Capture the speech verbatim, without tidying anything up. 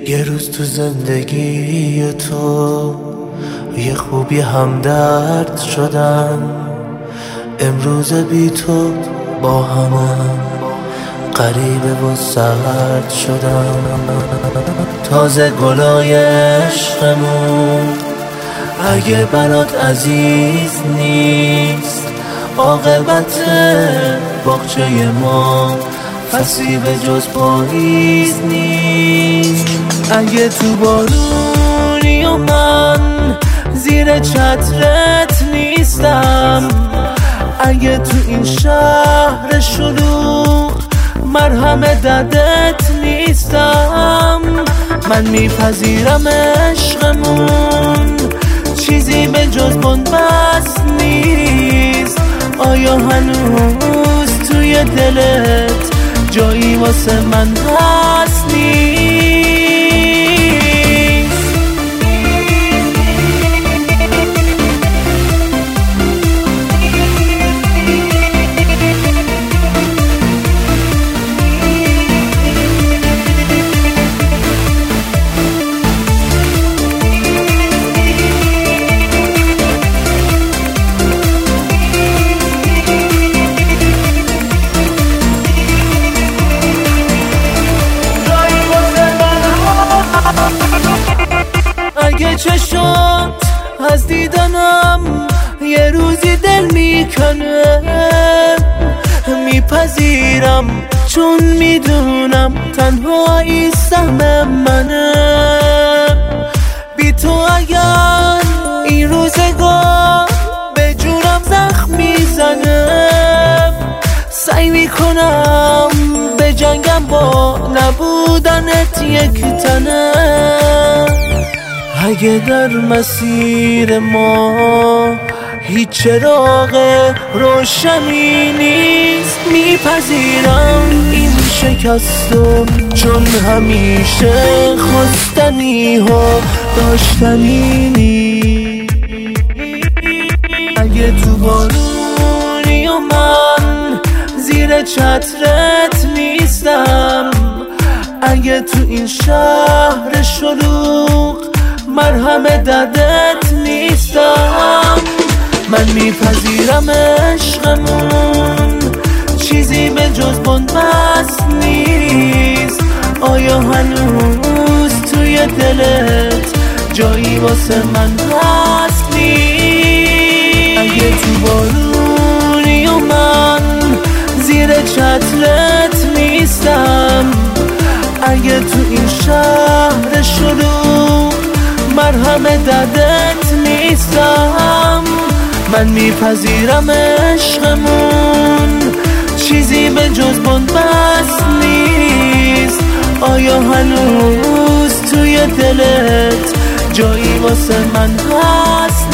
یه روز تو زندگی تو یه خوبی همدرد شدن، امروز بی تو با همم غریبه و سرد شدن. تازه گلای عشقمون اگه برات عزیز نیست، عاقبت باغچه ما فصلی به جز پاییز نیست. اگه تو بارونی و من زیر چترت نیستم، اگه تو این شهر شلوغ مرهم دردت نیستم، من میپذیرم عشقمون چیزی به جز بنبست نیست. آیا هنوز توی دلت جایی واسه من هست نیست؟ اگه چشات از دیدنم یه روزی دل میکنه، میپذیرم چون میدونم تنهایی سهم منه. بی تو اگر این روزگار به جونم زخم میزنه، سعی میکنم به جنگم با نبودنت یک تنه. اگه در مسیر ما هیچ چراغ روشنی نیست، میپذیرم این شکستو چون همیشه خواستنی ها داشتنی نیست. اگه تو بارونی و من زیر چترت نیستم، اگه تو این شهر شلوغ مرهم دردت نیستم، من میپذیرم عشقمون چیزی به جز بنبست نیست. آیا هنوز توی دلت جایی واسه من هست نیست؟ اگه تو بارونی و من زیر چترت نیستم، اگه تو این شهر شلوغ مرهم دردت نیستم، من میپذیرم عشقمون چیزی به جز بنبست نیست. آیا هنوز توی دلت جایی واسه من هست؟